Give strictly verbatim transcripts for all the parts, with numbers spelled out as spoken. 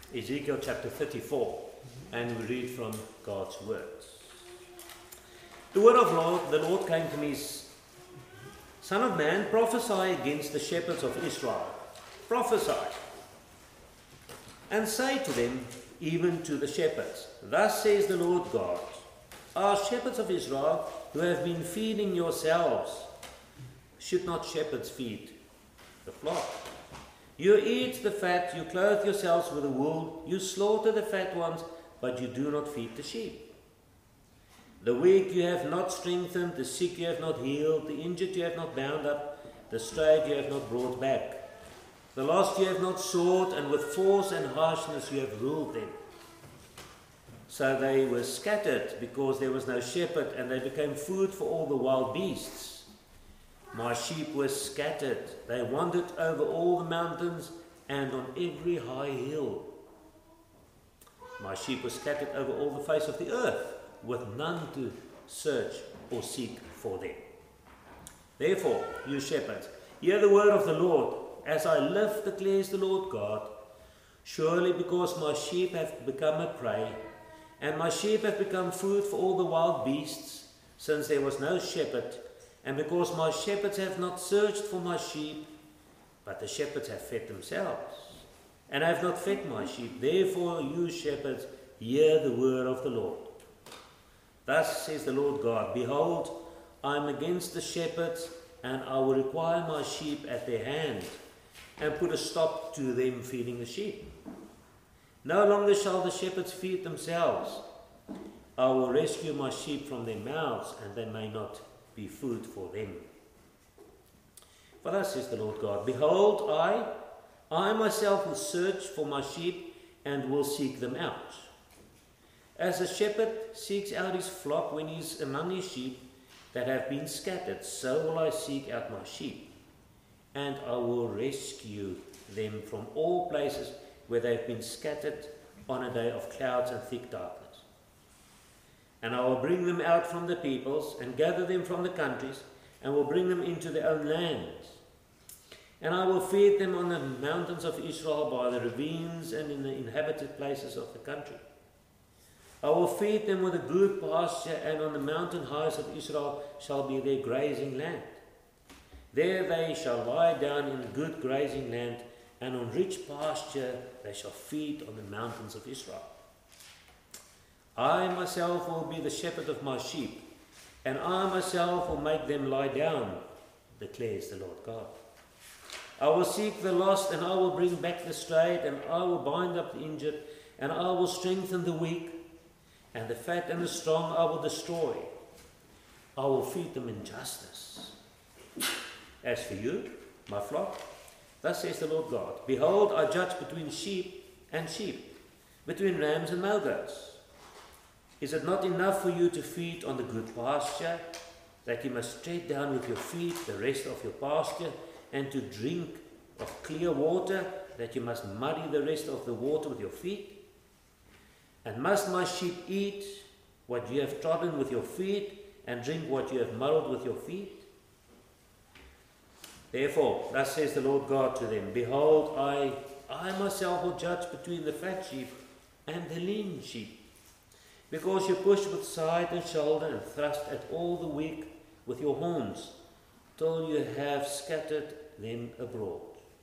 Ezekiel chapter thirty-four, and we read from God's words. The word of Lord, the Lord came to me, Son of man, prophesy against the shepherds of Israel. Prophesy. And say to them, even to the shepherds, thus says the Lord God, our shepherds of Israel, who have been feeding yourselves, should not shepherds feed the flock? You eat the fat, you clothe yourselves with the wool, you slaughter the fat ones, but you do not feed the sheep. The weak you have not strengthened, the sick you have not healed, the injured you have not bound up, the strayed you have not brought back. The lost you have not sought, and with force and harshness you have ruled them. So they were scattered because there was no shepherd, and they became food for all the wild beasts. My sheep were scattered. They wandered over all the mountains and on every high hill. My sheep were scattered over all the face of the earth, with none to search or seek for them. Therefore, you shepherds, hear the word of the Lord. As I live, declares the Lord God, surely because my sheep have become a prey, and my sheep have become food for all the wild beasts, since there was no shepherd, and because my shepherds have not searched for my sheep, but the shepherds have fed themselves, and I have not fed my sheep, therefore you shepherds, hear the word of the Lord. Thus says the Lord God, behold, I am against the shepherds, and I will require my sheep at their hand, and put a stop to them feeding the sheep. No longer shall the shepherds feed themselves. I will rescue my sheep from their mouths, and they may not be food for them. For thus says the Lord God, behold, I, I myself will search for my sheep, and will seek them out. As a shepherd seeks out his flock when he is among his sheep that have been scattered, so will I seek out my sheep. And I will rescue them from all places where they have been scattered on a day of clouds and thick darkness. And I will bring them out from the peoples, and gather them from the countries, and will bring them into their own lands. And I will feed them on the mountains of Israel, by the ravines, and in the inhabited places of the country. I will feed them with a good pasture, and on the mountain heights of Israel shall be their grazing land. There they shall lie down in good grazing land, and on rich pasture they shall feed on the mountains of Israel. I myself will be the shepherd of my sheep, and I myself will make them lie down, declares the Lord God. I will seek the lost, and I will bring back the strayed, and I will bind up the injured, and I will strengthen the weak, and the fat and the strong I will destroy. I will feed them in justice. As for you, my flock, thus says the Lord God, behold, I judge between sheep and sheep, between rams and male goats. Is it not enough for you to feed on the good pasture, that you must tread down with your feet the rest of your pasture, and to drink of clear water, that you must muddy the rest of the water with your feet? And must my sheep eat what you have trodden with your feet, and drink what you have muddled with your feet? Therefore, thus says the Lord God to them, behold, I, I myself will judge between the fat sheep and the lean sheep, because you push with side and shoulder, and thrust at all the weak with your horns, till you have scattered them abroad.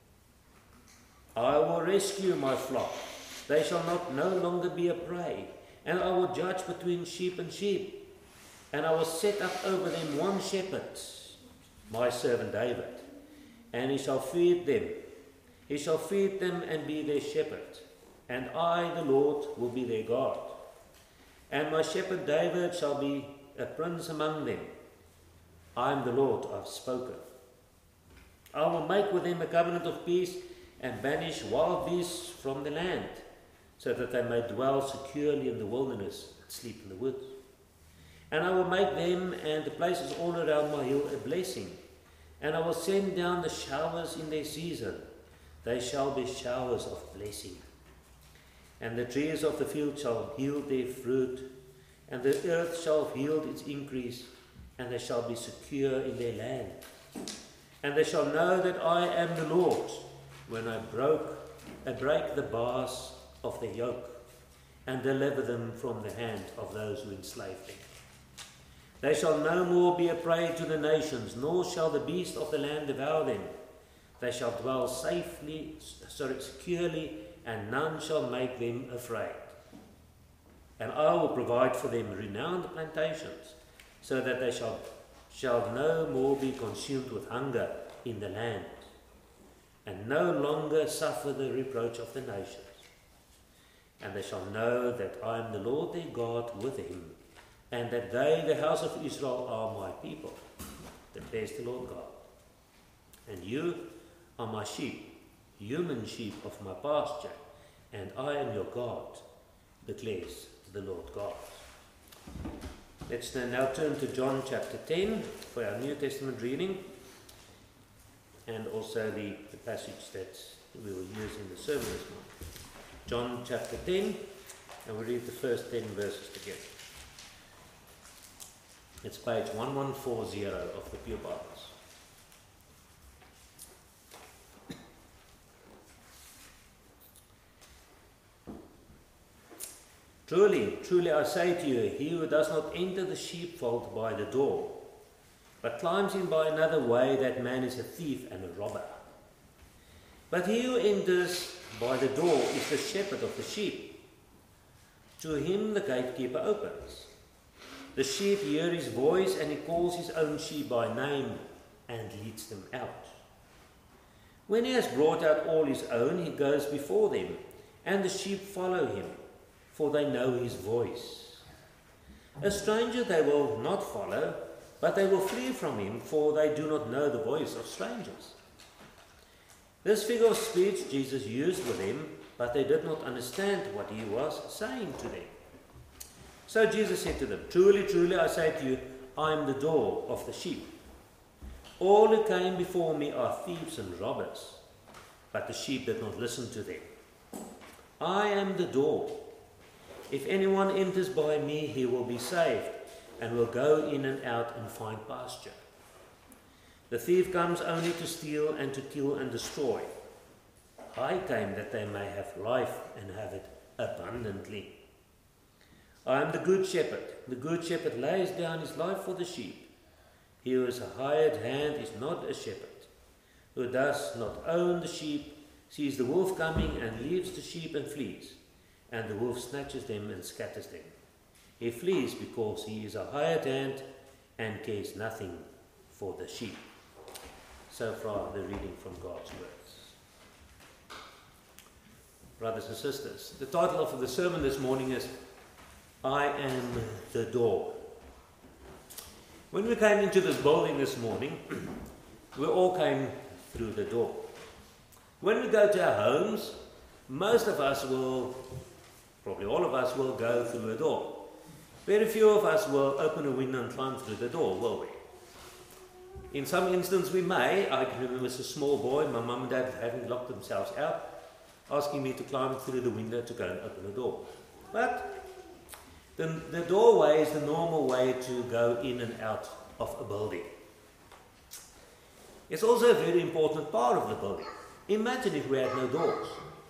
I will rescue my flock. They shall not no longer be a prey, and I will judge between sheep and sheep, and I will set up over them one shepherd, my servant David, and he shall feed them. He shall feed them and be their shepherd, and I, the Lord, will be their God. And my shepherd David shall be a prince among them. I am the Lord, I have spoken. I will make with them a covenant of peace, and banish wild beasts from the land, so that they may dwell securely in the wilderness and sleep in the woods. And I will make them and the places all around my hill a blessing, and I will send down the showers in their season. They shall be showers of blessing. And the trees of the field shall yield their fruit, and the earth shall yield its increase, and they shall be secure in their land. And they shall know that I am the Lord, when I broke, I break the bars of their yoke, and deliver them from the hand of those who enslave them. They shall no more be a prey to the nations, nor shall the beast of the land devour them. They shall dwell safely, sorry, securely, and none shall make them afraid. And I will provide for them renowned plantations, so that they shall, shall no more be consumed with hunger in the land, and no longer suffer the reproach of the nations. And they shall know that I am the Lord their God with them, and that they, the house of Israel, are my people, declares the Lord God. And you are my sheep, human sheep of my pasture, and I am your God, declares the Lord God. Let's now turn to John chapter ten for our New Testament reading, and also the, the passage that we will use in the sermon this morning. John chapter ten, and we'll read the first ten verses together. It's page eleven forty of the Pure Bibles. Truly, truly I say to you, he who does not enter the sheepfold by the door, but climbs in by another way, that man is a thief and a robber. But he who enters by the door is the shepherd of the sheep. To him the gatekeeper opens. The sheep hear his voice, and he calls his own sheep by name and leads them out. When he has brought out all his own, he goes before them, and the sheep follow him, for they know his voice. A stranger they will not follow, but they will flee from him, for they do not know the voice of strangers. This figure of speech Jesus used with them, but they did not understand what he was saying to them. So Jesus said to them, Truly, truly, I say to you, I am the door of the sheep. All who came before me are thieves and robbers, but the sheep did not listen to them. I am the door. If anyone enters by me, he will be saved, and will go in and out and find pasture. The thief comes only to steal and to kill and destroy. I came that they may have life and have it abundantly. I am the good shepherd. The good shepherd lays down his life for the sheep. He who is a hired hand is not a shepherd. Who does not own the sheep sees the wolf coming and leaves the sheep and flees, and the wolf snatches them and scatters them. He flees because he is a hired hand and cares nothing for the sheep. So far, the reading from God's words. Brothers and sisters, the title of the sermon this morning is I am the door. When we came into this building this morning, we all came through the door. When we go to our homes, most of us will, probably all of us will go through a door. Very few of us will open a window and climb through the door, will we? In some instances we may. I can remember as a small boy, my mum and dad having locked themselves out, asking me to climb through the window to go and open the door. But the, the doorway is the normal way to go in and out of a building. It's also a very important part of the building. Imagine if we had no doors.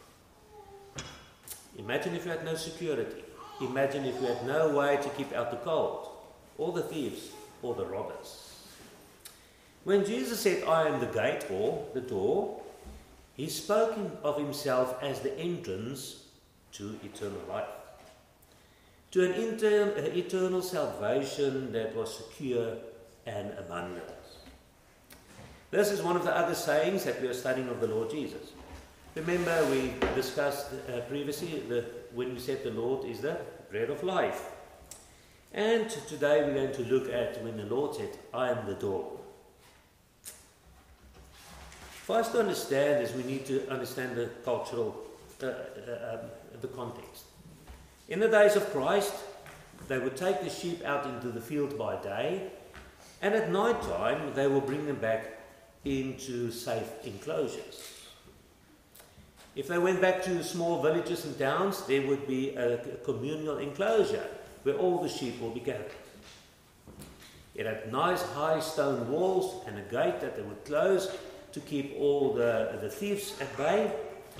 Imagine if we had no security. Imagine if we had no way to keep out the cold, or the thieves, or the robbers. When Jesus said, I am the gate, or the door, he spoke of himself as the entrance to eternal life, to an inter- eternal salvation that was secure and abundant. This is one of the other sayings that we are studying of the Lord Jesus. Remember, we discussed uh, previously the, when we said the Lord is the bread of life. And today we're going to look at when the Lord said, I am the door. For us to understand this, we need to understand the cultural, uh, uh, um, the context. In the days of Christ, they would take the sheep out into the field by day, and at night time they will bring them back into safe enclosures. If they went back to small villages and towns, there would be a communal enclosure where all the sheep will be gathered. It had nice high stone walls and a gate that they would close to keep all the, the thieves at bay.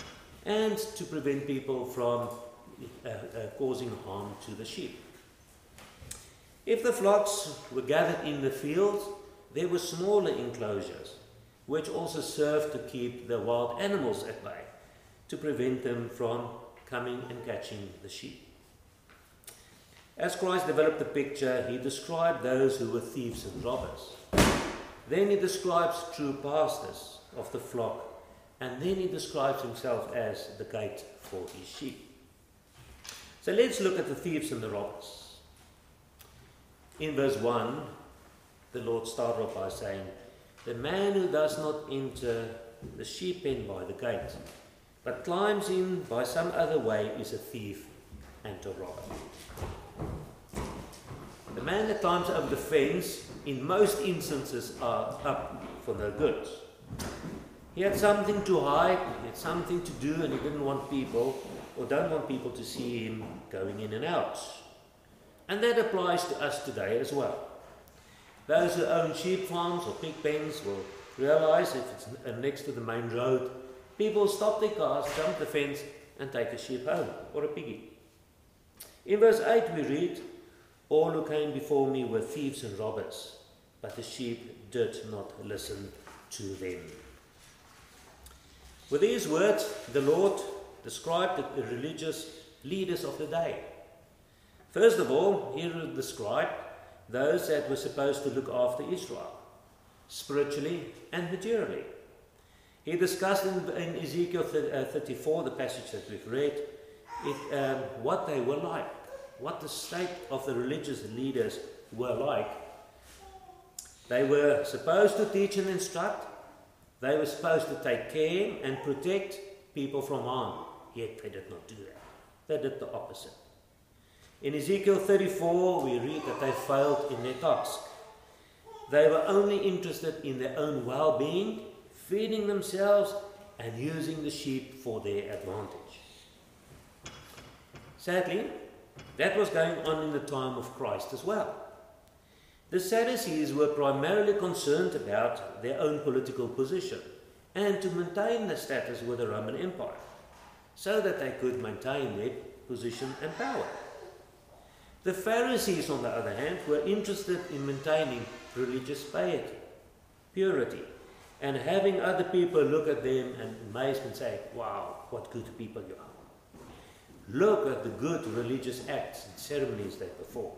and to prevent people from uh, uh, causing harm to the sheep. If the flocks were gathered in the fields, there were smaller enclosures, which also served to keep the wild animals at bay, to prevent them from coming and catching the sheep. As Christ developed the picture, he described those who were thieves and robbers. Then he describes true pastors of the flock, and then he describes himself as the gate for his sheep. So let's look at the thieves and the robbers. In verse one, the Lord started off by saying, "The man who does not enter the sheep pen by the gate, but climbs in by some other way, is a thief and a robber." The man that climbs over the fence, in most instances, are up for no good. He had something to hide, he had something to do, and he didn't want people, or don't want people to see him going in and out. And that applies to us today as well. Those who own sheep farms or pig pens will realize if it's next to the main road, people stop their cars, jump the fence, and take a sheep home, or a piggy. In verse eight we read, "All who came before me were thieves and robbers, but the sheep did not listen to them." With these words, the Lord described the religious leaders of the day. First of all, he described those that were supposed to look after Israel, spiritually and materially. He discussed in, in Ezekiel thirty-four, the passage that we've read, it, um, what they were like, what the state of the religious leaders were like. They were supposed to teach and instruct. They were supposed to take care and protect people from harm. Yet they did not do that. They did the opposite. In Ezekiel thirty-four, we read that they failed in their task. They were only interested in their own well-being, feeding themselves, and using the sheep for their advantage. Sadly, that was going on in the time of Christ as well. The Sadducees were primarily concerned about their own political position and to maintain their status with the Roman Empire, so that they could maintain their position and power. The Pharisees, on the other hand, were interested in maintaining religious piety, purity, and having other people look at them and amaze and say, "Wow, what good people you are. Look at the good religious acts and ceremonies they perform."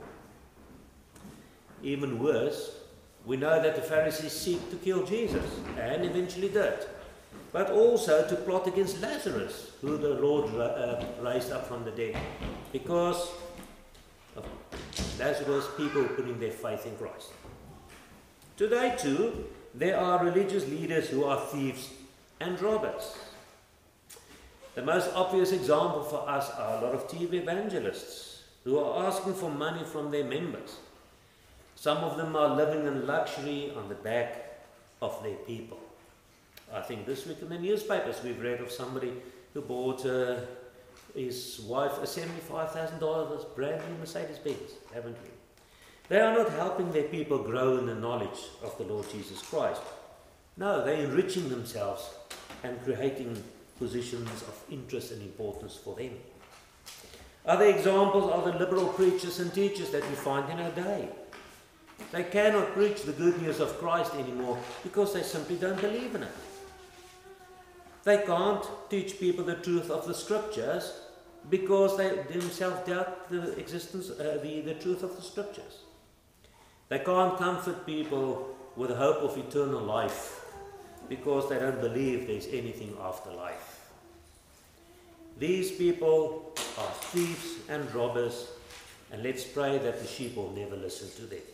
Even worse, we know that the Pharisees seek to kill Jesus, and eventually did, but also to plot against Lazarus, who the Lord uh, raised up from the dead, because of Lazarus, people putting their faith in Christ. Today too, there are religious leaders who are thieves and robbers. The most obvious example for us are a lot of T V evangelists who are asking for money from their members. Some of them are living in luxury on the back of their people. I think this week in the newspapers we've read of somebody who bought uh, his wife a seventy-five thousand dollars brand new Mercedes-Benz, haven't we? They are not helping their people grow in the knowledge of the Lord Jesus Christ. No, they're enriching themselves and creating positions of interest and importance for them. Other examples are the liberal preachers and teachers that we find in our day. They cannot preach the good news of Christ anymore because they simply don't believe in it. They can't teach people the truth of the Scriptures because they themselves doubt the existence, uh, the, the truth of the Scriptures. They can't comfort people with the hope of eternal life because they don't believe there's anything after life. These people are thieves and robbers, and let's pray that the sheep will never listen to them.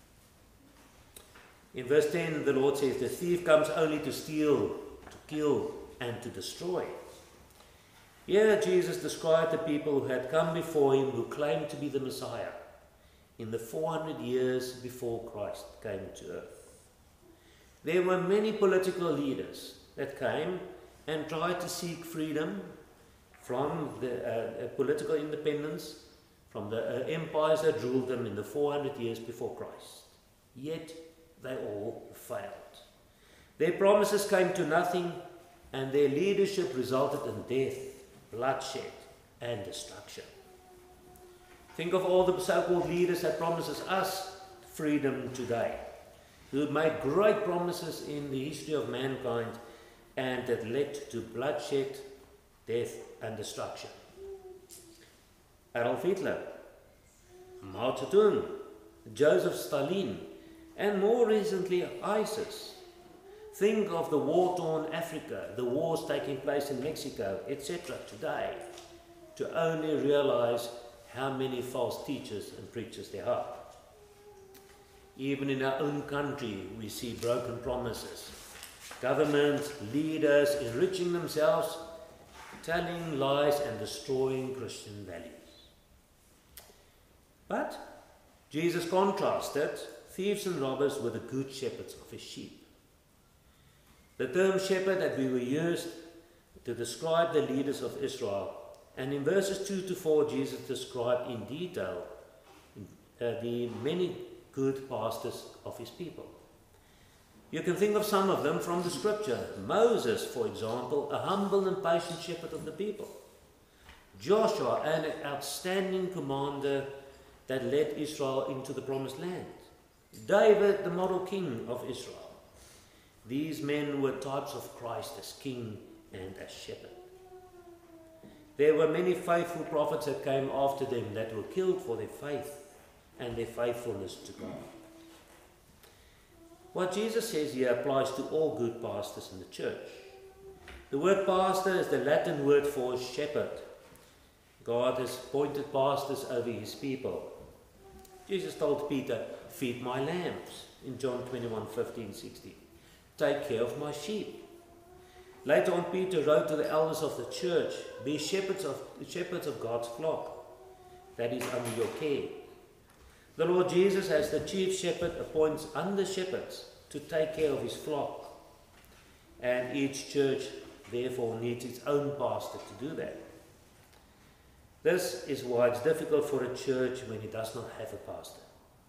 In verse ten, the Lord says, "The thief comes only to steal, to kill, and to destroy." Here Jesus described the people who had come before him who claimed to be the Messiah in the four hundred years before Christ came to earth. There were many political leaders that came and tried to seek freedom from the uh, political independence, from the uh, empires that ruled them in the four hundred years before Christ. Yet they all failed. Their promises came to nothing, and their leadership resulted in death, bloodshed, and destruction. Think of all the so-called leaders that promises us freedom today, who made great promises in the history of mankind and that led to bloodshed, death, and destruction. Adolf Hitler, Mao Zedong, Joseph Stalin, and more recently ISIS. Think of the war-torn Africa, the wars taking place in Mexico, et cetera today, to only realize how many false teachers and preachers there are. Even in our own country, we see broken promises. Governments, leaders enriching themselves, telling lies and destroying Christian values. But Jesus contrasted thieves and robbers with the good shepherds of his sheep. The term shepherd that we were used to describe the leaders of Israel, and in verses two to four Jesus described in detail uh, the many good pastors of his people. You can think of some of them from the scripture. Moses, for example, a humble and patient shepherd of the people. Joshua, an outstanding commander that led Israel into the promised land. David, the model king of Israel. These men were types of Christ as king and as shepherd. There were many faithful prophets that came after them that were killed for their faith and their faithfulness to God. What Jesus says here applies to all good pastors in the church. The word pastor is the Latin word for shepherd. God has appointed pastors over his people. Jesus told Peter, "Feed my lambs," in John twenty-one, fifteen, sixteen. "Take care of my sheep." Later on, Peter wrote to the elders of the church, "Be shepherds of, shepherds of God's flock that is under your care." The Lord Jesus, as the chief shepherd, appoints under shepherds to take care of his flock. And each church, therefore, needs its own pastor to do that. This is why it's difficult for a church when it does not have a pastor.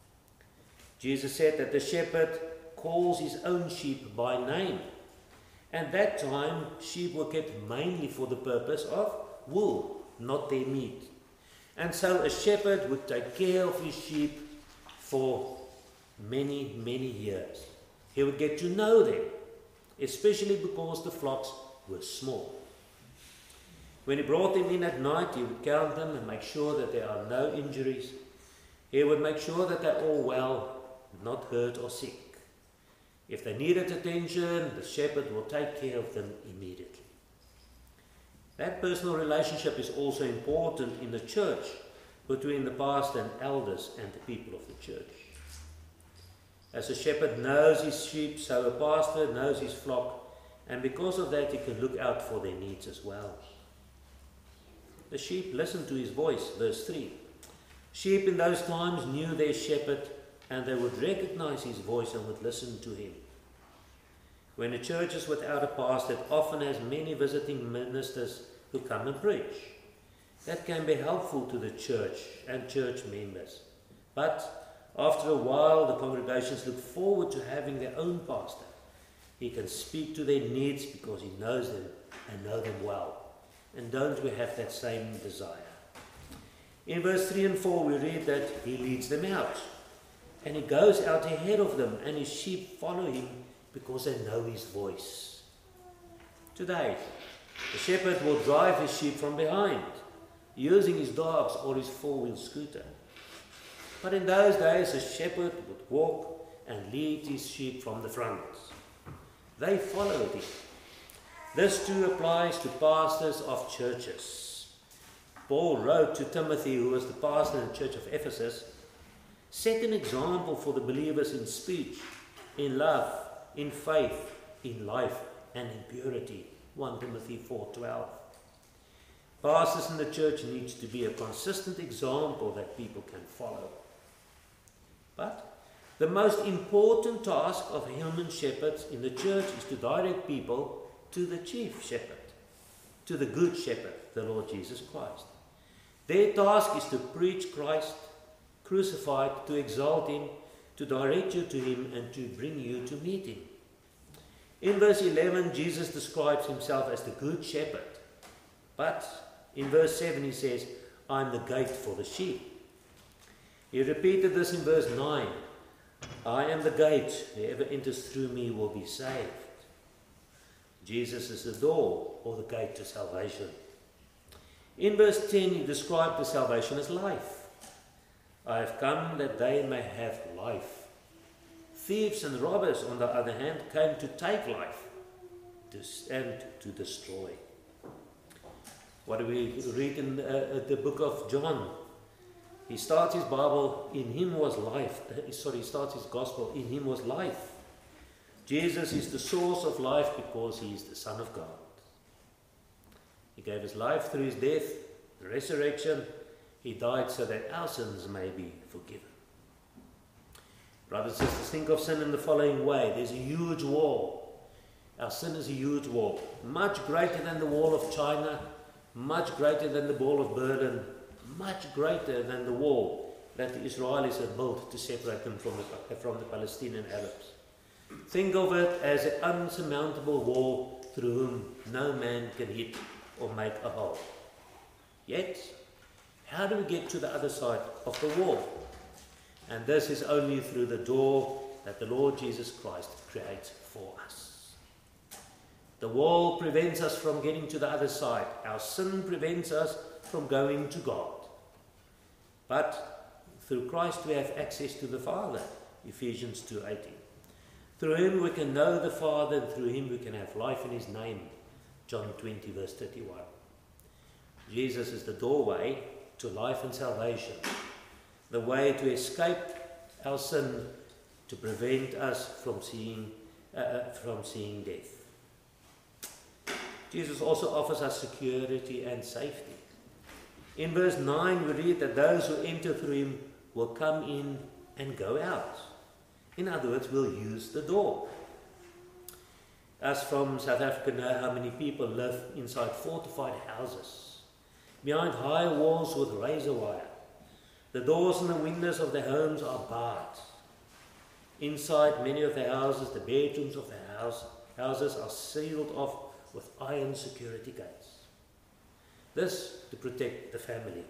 Jesus said that the shepherd calls his own sheep by name. At that time, sheep were kept mainly for the purpose of wool, not their meat. And so a shepherd would take care of his sheep for many, many years. He would get to know them, especially because the flocks were small. When he brought them in at night, he would count them and make sure that there are no injuries. He would make sure that they're all well, not hurt or sick. If they needed attention, the shepherd will take care of them immediately. That personal relationship is also important in the church between the pastor and elders and the people of the church. As a shepherd knows his sheep, so a pastor knows his flock, and because of that he can look out for their needs as well. The sheep listened to his voice, verse three. Sheep in those times knew their shepherd, and they would recognize his voice and would listen to him. When a church is without a pastor, it often has many visiting ministers who come and preach. That can be helpful to the church and church members. But after a while, the congregations look forward to having their own pastor. He can speak to their needs because he knows them and knows them well. And don't we have that same desire? In verse three and four, we read that he leads them out. And he goes out ahead of them, and his sheep follow him because they know his voice. Today, the shepherd will drive his sheep from behind, using his dogs or his four-wheel scooter. But in those days, a shepherd would walk and lead his sheep from the front. They followed him. This too applies to pastors of churches. Paul wrote to Timothy, who was the pastor in the church of Ephesus, "Set an example for the believers in speech, in love, in faith, in life, and in purity." First Timothy four twelve. Pastors in the church need to be a consistent example that people can follow. But the most important task of human shepherds in the church is to direct people to the chief shepherd, to the good shepherd, the Lord Jesus Christ. Their task is to preach Christ crucified, to exalt him, to direct you to him, and to bring you to meet him. In verse eleven, Jesus describes himself as the good shepherd. But in verse seven he says, I'm the gate for the sheep. He repeated this in verse nine. I am the gate. Whoever enters through me will be saved. Jesus is the door or the gate to salvation. In verse ten he described the salvation as life. I have come that they may have life. Thieves and robbers, on the other hand, came to take life and to destroy. What do we read in the, uh, the book of John? He starts his Bible, in him was life. Uh, sorry, he starts his gospel, in him was life. Jesus is the source of life because he is the Son of God. He gave his life through his death, the resurrection. He died so that our sins may be forgiven. Brothers and sisters, think of sin in the following way. There's a huge wall. Our sin is a huge wall, much greater than the wall of China, much greater than the wall of Berlin, much greater than the wall that the Israelis had built to separate them from the, from the Palestinian Arabs. Think of it as an unsurmountable wall through whom no man can hit or make a hole. Yet, how do we get to the other side of the wall? And this is only through the door that the Lord Jesus Christ creates for us. The wall prevents us from getting to the other side. Our sin prevents us from going to God. But through Christ we have access to the Father, Ephesians two eighteen. Through him we can know the Father, and through him we can have life in his name, John twenty verse thirty-one. Jesus is the doorway to life and salvation, the way to escape our sin, to prevent us from seeing, uh, from seeing death. Jesus also offers us security and safety. In verse nine we read that those who enter through him will come in and go out. In other words, we'll use the door. Us from South Africa know how many people live inside fortified houses, behind high walls with razor wire. The doors and the windows of their homes are barred. Inside many of the houses, the bedrooms of the house, houses are sealed off with iron security gates. This to protect the family.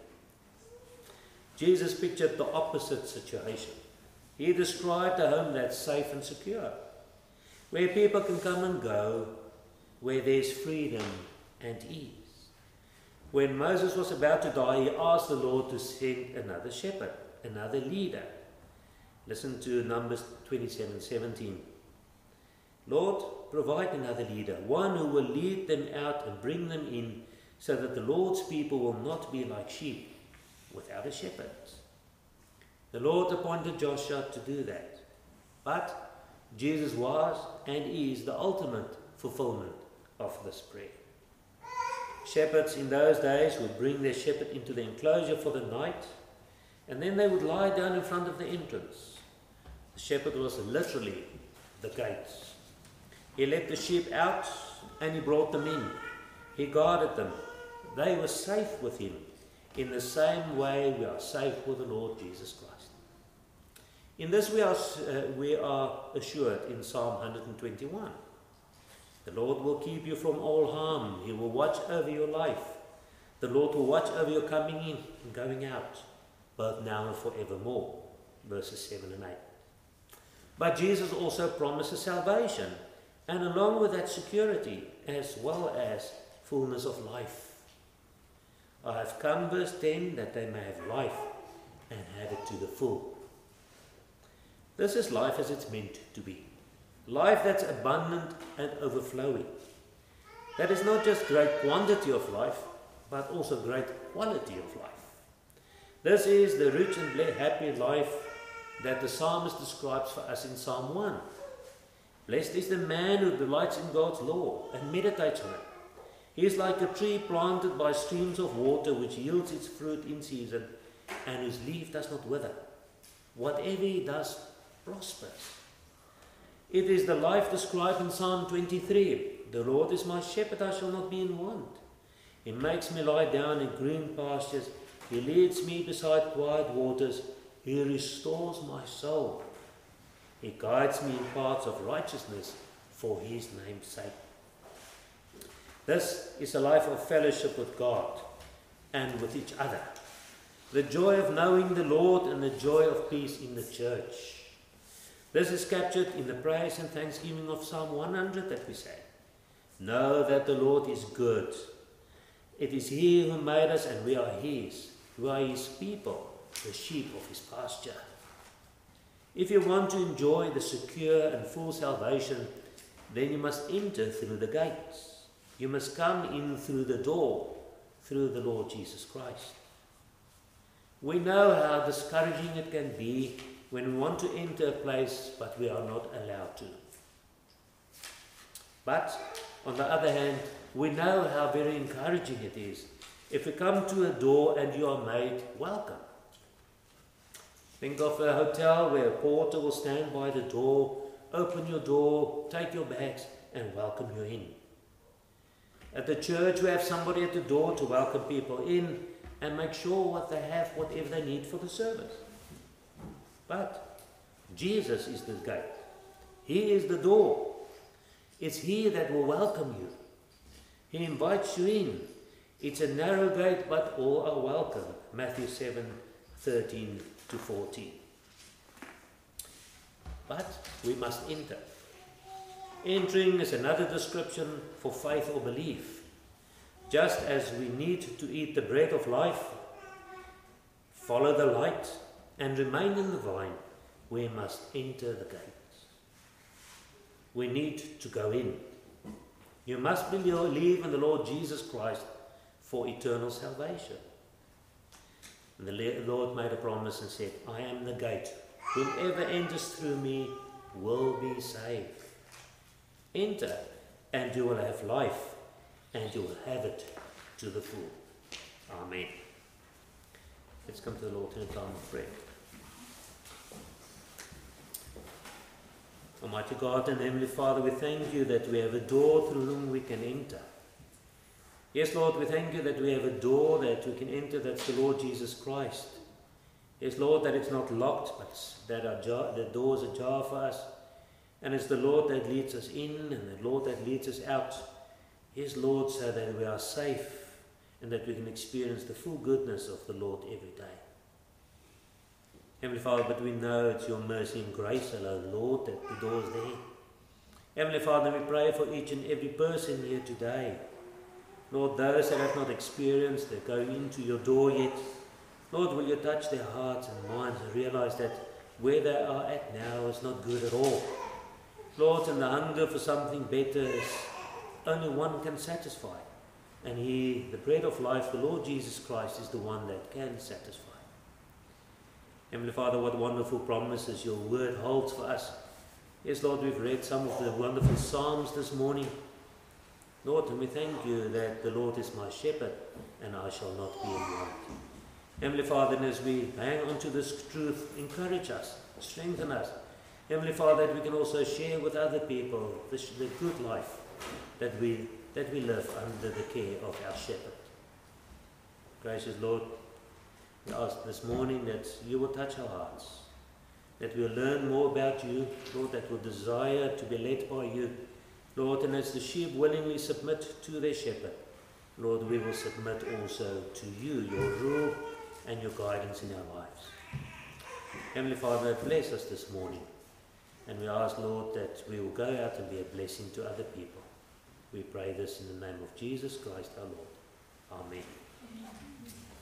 Jesus pictured the opposite situation. He described a home that's safe and secure, where people can come and go, where there's freedom and ease. When Moses was about to die, he asked the Lord to send another shepherd, another leader. Listen to Numbers twenty-seven seventeen. Lord, provide another leader, one who will lead them out and bring them in, so that the Lord's people will not be like sheep without a shepherd. The Lord appointed Joshua to do that. But Jesus was and is the ultimate fulfillment of this prayer. Shepherds in those days would bring their shepherd into the enclosure for the night, and then they would lie down in front of the entrance. The shepherd was literally the gates. He let the sheep out and he brought them in. He guarded them. They were safe with him. In the same way we are safe with the Lord Jesus Christ. In this we are, uh, we are assured in Psalm one twenty-one. The Lord will keep you from all harm. He will watch over your life. The Lord will watch over your coming in and going out, both now and forevermore. Verses seven and eight. But Jesus also promises salvation, and along with that security, as well as fullness of life. I have come, verse ten, that they may have life and have it to the full. This is life as it's meant to be. Life that's abundant and overflowing. That is not just great quantity of life, but also great quality of life. This is the rich and happy life that the psalmist describes for us in Psalm one. Blessed is the man who delights in God's law and meditates on it. He is like a tree planted by streams of water, which yields its fruit in season, and whose leaf does not wither. Whatever he does prospers. It is the life described in Psalm twenty-three. The Lord is my shepherd, I shall not be in want. He makes me lie down in green pastures. He leads me beside quiet waters. He restores my soul. He guides me in paths of righteousness for his name's sake. This is a life of fellowship with God and with each other. The joy of knowing the Lord and the joy of peace in the church. This is captured in the praise and thanksgiving of Psalm one hundred that we say. Know that the Lord is good. It is he who made us and we are his. We are his people, the sheep of his pasture. If you want to enjoy the secure and full salvation, then you must enter through the gates. You must come in through the door, through the Lord Jesus Christ. We know how discouraging it can be when we want to enter a place but we are not allowed to. But on the other hand, we know how very encouraging it is if we come to a door and you are made welcome. Think of a hotel where a porter will stand by the door, open your door, take your bags and welcome you in. At the church we have somebody at the door to welcome people in and make sure what they have, whatever they need for the service. But Jesus is the gate. He is the door. It's he that will welcome you. He invites you in. It's a narrow gate, but all are welcome. Matthew seven, thirteen to fourteen. But we must enter. Entering is another description for faith or belief. Just as we need to eat the bread of life, follow the light, and remain in the vine, we must enter the gates. We need to go in. You must believe in the Lord Jesus Christ for eternal salvation. And the Lord made a promise and said, I am the gate. Whoever enters through me will be saved. Enter, and you will have life, and you will have it to the full. Amen. Let's come to the Lord in a time of prayer. Almighty God and Heavenly Father, we thank you that we have a door through whom we can enter. Yes, Lord, we thank you that we have a door that we can enter, that's the Lord Jesus Christ. Yes, Lord, that it's not locked, but that our jar, the door is ajar for us. And it's the Lord that leads us in and the Lord that leads us out. Yes, Lord, so that we are safe and that we can experience the full goodness of the Lord every day. Heavenly Father, but we know it's your mercy and grace alone, Lord, that the door is there. Heavenly Father, we pray for each and every person here today. Lord, those that have not experienced the going into your door yet, Lord, will you touch their hearts and minds and realize that where they are at now is not good at all. Lord, and the hunger for something better is only one can satisfy. And he, the bread of life, the Lord Jesus Christ, is the one that can satisfy. Heavenly Father, what wonderful promises your word holds for us. Yes, Lord, we've read some of the wonderful Psalms this morning. Lord, and we thank you that the Lord is my shepherd and I shall not be in want. Heavenly Father, and as we hang on to this truth, encourage us, strengthen us. Heavenly Father, that we can also share with other people the, the good life that we, that we live under the care of our shepherd. Gracious Lord, we ask this morning that you will touch our hearts, that we'll learn more about you, Lord, that we'll desire to be led by you, Lord, and as the sheep willingly submit to their shepherd, Lord, we will submit also to you, your rule and your guidance in our lives. Heavenly Father, bless us this morning, and we ask, Lord, that we will go out and be a blessing to other people. We pray this in the name of Jesus Christ our Lord. Amen.